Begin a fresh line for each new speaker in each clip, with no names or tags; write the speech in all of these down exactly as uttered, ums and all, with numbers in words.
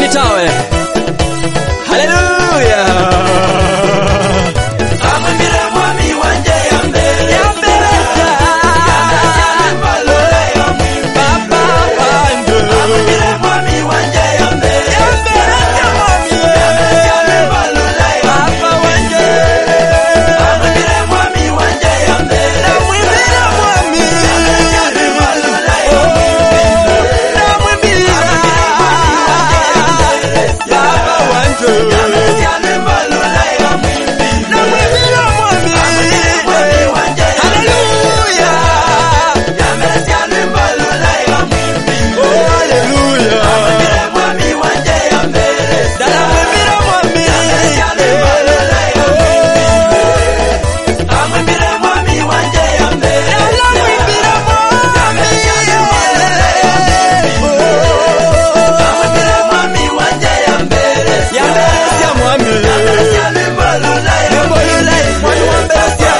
chawe. Haleluya.
Amwambire mwami wanje ya mbere
Ya mbere
cyane mbalole yo
Papa wangu.
Amwambire mwami wanje ya mbere
Ya mbere ya mwami.
cyane mbalole yo
Papa wangu.
Amwambire mwami wanje ya mbere
Namwimbira mwami.
cyane mbalole yo
Namwimbira. Papa wangu.
cyane mbalole yo
Namwimbira mwami.
mwami wanje ya
Haleluya.
cyane mbalole yo
Oh, haleluya.
mwami wanje ya mbere
Namwimbira mwami.
cyane mbalole yo Amwambire mwami wanje ya mbere
Namwimbira mwami.
Amwambire mwami wanje ya mbere
Ya mbere ya mwami.
cyane mbalole yo
Mbolula mwani wa mbele ya.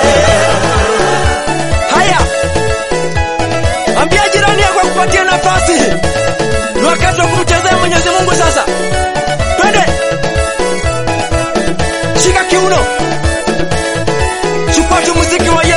Haya. Ambia jirani yako kupatia nafasi. Ni wakati wa kumchezea Mwenyezi Mungu sasa. Twende. Shika kiuno. Chupate muziki wa